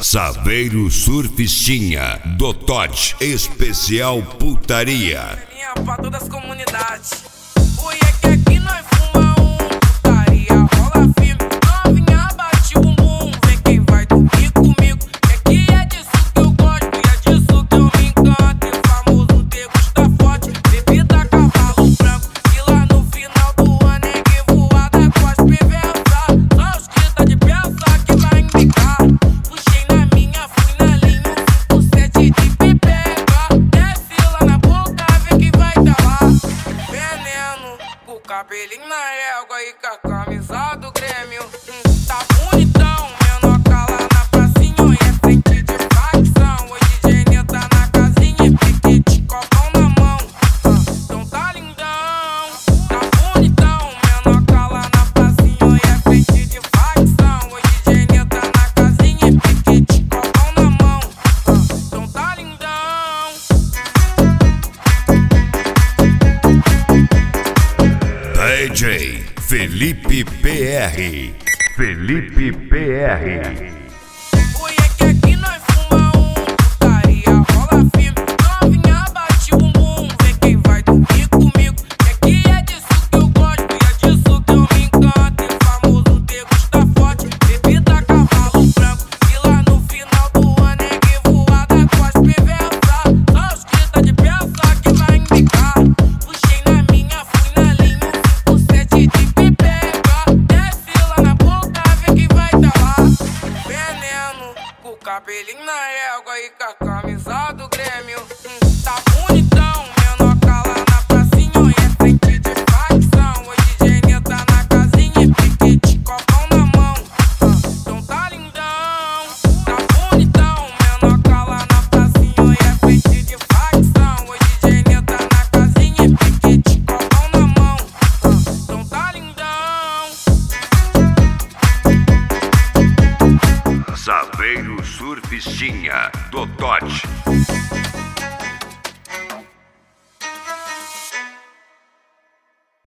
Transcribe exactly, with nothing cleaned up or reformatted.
Saveiro Surfistinha do Tote, especial putaria. Pra todas as comunidades. Oi, é que aqui nós fuma um, putaria rola firme. Novinha bate o bumbum, vem quem vai dormir comigo. É que é disso que eu gosto e é disso que eu me encanto. E o famoso degusta forte, bebida cavalo branco. E lá no final do ano é que voada com as perversas. Só os que tá de peça que vai indicar. Puxei na minha, fui na linha, cinco sete de pipeca. Desce lá na boca, vê que vai dar lá. Veneno, com o cabelinho na régua e com a camisa do Grêmio. Hum, tá bonitão, menor cala na pracinha e é frente de facção. Hoje D J tá na casinha e piquete, copão na mão. Ah, então tá lindão, tá bonitão, menor cala na pracinha e é frente de facção. Hoje D J tá na casinha e piquete, copão na mão. Ah, então tá lindão. D J Felipe P R. Felipe P R. Oi, é que aqui nós fuma um, putaria rola firme. Novinha bate o bumbum, vem quem vai dormir comigo. É que é disso que eu gosto e é disso que eu me encanto. E o famoso degusta forte, bebida cavalo branco. E lá no final do ano é que voada com as perversas. Só os que tá de peça que vai indicar. Puxei na minha, fui na linha, cinco sete de pipeca. Desce lá na boca, vê que vai dar lá. Veneno, com o cabelinho na régua e com a camisa do Grêmio. Hum, tá bonitão, menor cala na pracinha e é frente de facção. Hoje D J tá na casinha e piquete, copão na mão. Ah, então tá lindão, tá bonitão, menor cala na pracinha e é frente de facção. Hoje D J tá na casinha e piquete, copão na mão. Ah, então tá lindão. Saveiro Surfistinha do Tote.